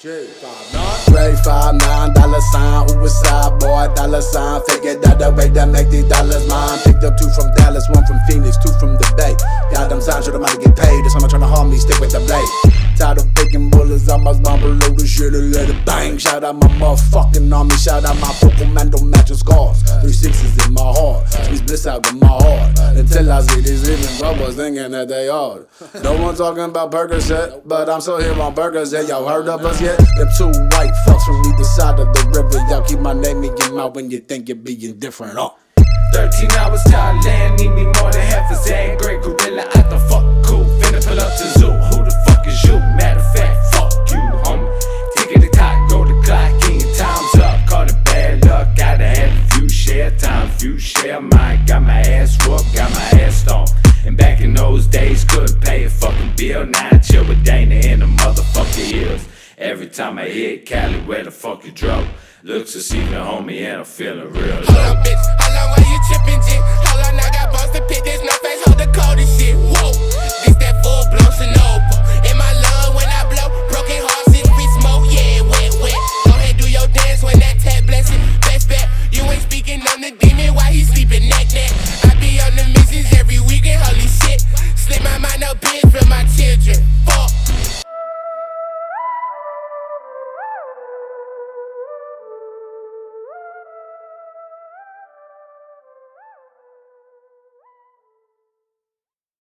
Ray 5'9", $sign, who was side boy, $sign. Figured out the way to make these dollars mine. Picked up 2 from Dallas, 1 from Phoenix, 2 from the Bay. Got them signs, show them how to get paid. That's why I'm trying to harm me, stick with the blade. Tired of picking bullets, I must bomb below the shit and let it bang. Shout out my motherfucking army, shout out my Pokemon, don't match your scars. 3 6s in my heart, squeeze bliss out of my heart. Until I see these living brothers thinking that they hard. No one talking about Percocet, but I'm still here on Percocet. Y'all heard of us yet? Them 2 white fucks from either side of the river. Y'all keep my name in your mouth when you think you're being different. 13 hours Thailand, need me more than half a zag. Great gorilla out the fuck cool. Finna pull up to zoo. Who the fuck is you? Matter of fact, fuck you, homie. Ticket the clock, go the clock, and your time's up. Call it bad luck, gotta have a few share time, few share mine. Got my ass whooped, got my ass stomped. And back in those days, couldn't pay a fucking bill. Now I chill with Dana in the motherfucking hills. Every time I hit Cali, where the fuck you drove? Looks to see the homie and I'm feeling real low. Hold on, bitch, hold on, why you trippin', G? Hold on, I got balls to pick this.